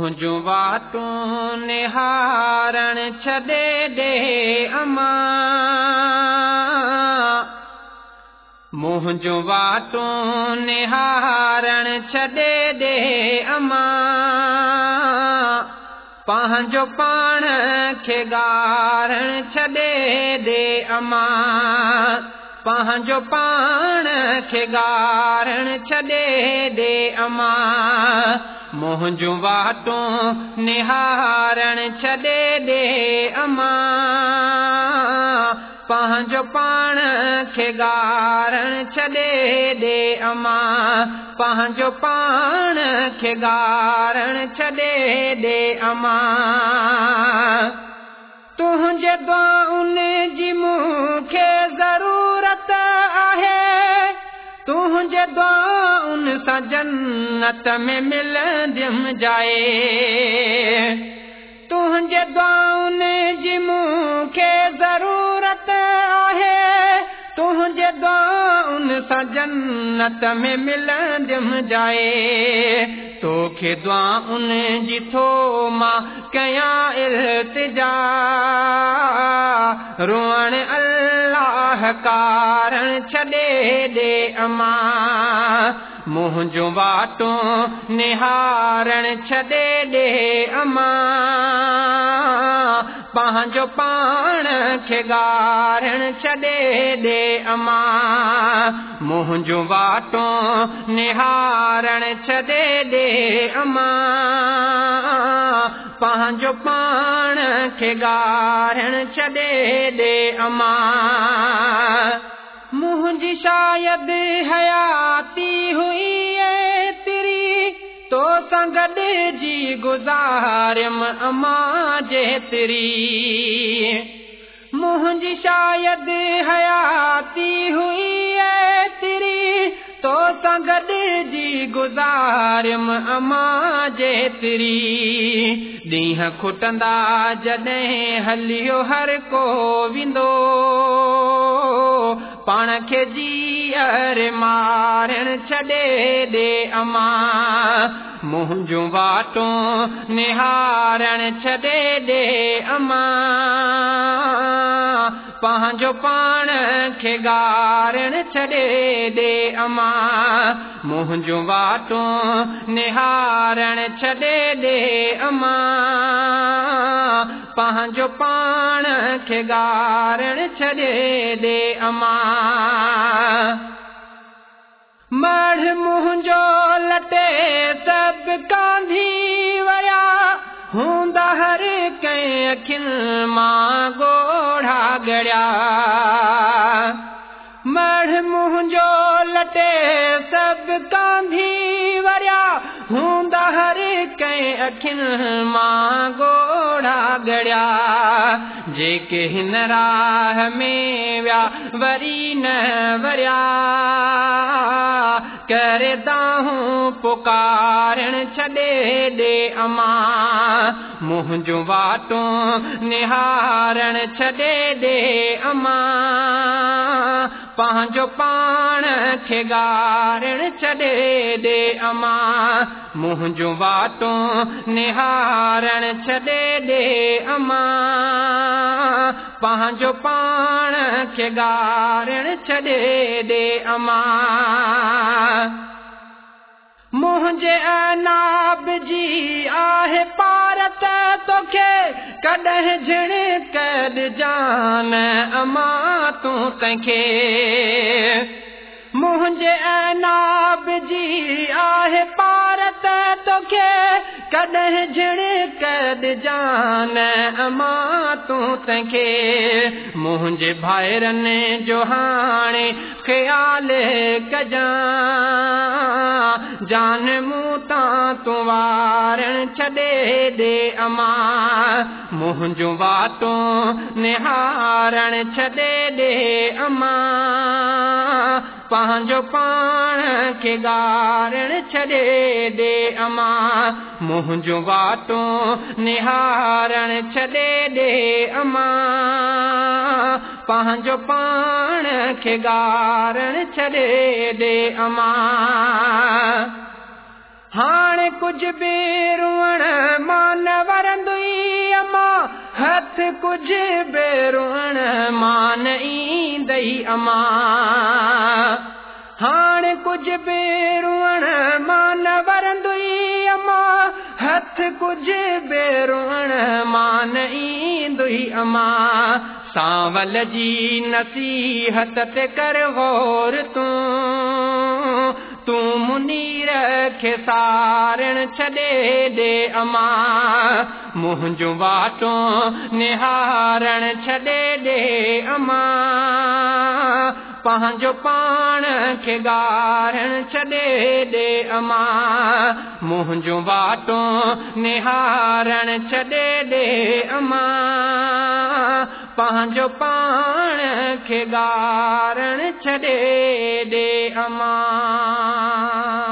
मुंहिंजूं वाटूं निहारण छॾे ॾे अमां, मुंहिंजूं वाटूं निहारण छॾे ॾे अमां, पंहिंजो पाण खे ॻारण छॾे ॾे अमां, पंहिंजो पाण खे ॻारण छॾे ॾे अमां, मुंहिंजूं वाटूं निहारण छॾे ॾे अमां, पंहिंजो पाण खे ॻारण छॾे ॾे अमां, पंहिंजो पाण खे ॻारण छॾे ॾे अमां, तुंहिंजे दुआउनि जी मूंखे ज़रूरत आहे, तुंहिंजे दुआउनि सां जन्नत में मिलंदमि जाए, तुंहिंजे दुआउनि जी मूंखे ज़रूरत आहे, तुंहिंजे दुआउनि सां जन्नत में मिलंदमि जाए, तोखे दुआउनि जी थो मां कयां इल्तिजा, रोअण अल्लाह कारण छॾे ॾे अमां, मुंहिंजूं वाटूं निहारण छॾे ॾे अमां, पंहिंजो पाण खे ॻारण छॾे ॾे अमां, मुंहिंजूं वाटूं निहारण छॾे ॾे अमां, पंहिंजो पाण खे ॻारण छॾे ॾे अमां, मुंहिंजी शायदि हयाती हुई एतिरी, तो सां गॾिजी गुज़ारियमि अमां जेतिरी, मुंहिंजी शायदि हयाती हुई एतिरी, तो सां गॾिजी गुज़ारियमि अमां जेतिरी, ॾींहं खुटंदा जॾहिं हलियो हर को विंदो, पाण खे जीअर मारण छॾे ॾे अमां, मुंहिंजूं वाटूं निहारण छॾे ॾे अमां, पंहिंजो पाण खे ॻारण छॾे ॾे अमां, मुंहिंजूं वाटूं निहारण छॾे ॾे अमां, पंहिंजो पाण खे ॻारण छॾे ॾे अमां, मढ़ मुंहिंजो लटे सभु कांधी विया, हूंदा हर कंहिं अखियुनि मां ॻोढ़ा ॻड़िया, मढ़ मुंहिंजो लटे सभु कांधी विया, हूंदा हर कंहिं अखियुनि मां ॻोढ़ा ॻड़िया, जेके हिन राह में विया वरी न वरिया, करे दाहूं पुकारण छॾे ॾे अमां, मुंहिंजूं वाटूं निहारण छॾे ॾे अमां, पंहिंजो पाण खे ॻारण छॾे ॾे अमां, मुंहिंजूं वाटूं निहारण छॾे ॾे अमां, पंहिंजो पाण खे ॻारण छॾे ॾे अमां, मुंहिंजे अनाब जी आहे पारत तोखे कॾहिं झिणक ॾिजान अमां तूं तंहिंखे, मुंहिंजे अनाब जी आहे पारत तोखे कॾहिं झिणक ॾिजान अमां तूं तंहिंखे, मुंहिंजे भाइरनि जो हाणे ख़्याल कजां, जान मूं तां तूं वारण छॾे ॾे अमां, मुंहिंजूं वाटूं निहारण छॾे ॾे अमां, पंहिंजो पाण खे ॻारण छॾे ॾे अमां, मुंहिंजूं वाटूं निहारण छॾे ॾे अमां, पंहिंजो पाण खे ॻारण छॾे ॾे अमां, हाणे कुछ बि रुअण मां न वरंदुई अम्मा हथ कुछ बि रुअण मां न ईंदई अम्मा हाणे कुछ बि रुअण मां न वरंदुई अम्मा हथ कुछ बि रुअण मां न ईंदुई अम्मा सांवल जी नसीहत ते कर गौर तूं मुनीर खे सारण छॾे ॾे अम्मा मुंहिंजो वाटो निहारण छॾे ॾे अम्मा पंहिंजो पाण खे ॻारण छॾे ॾे अम्मा मुंहिंजो वाटो निहारण छॾे ॾे अम्मा पंहिंजो पाण खे ॻारण छॾे ॾे अम्मा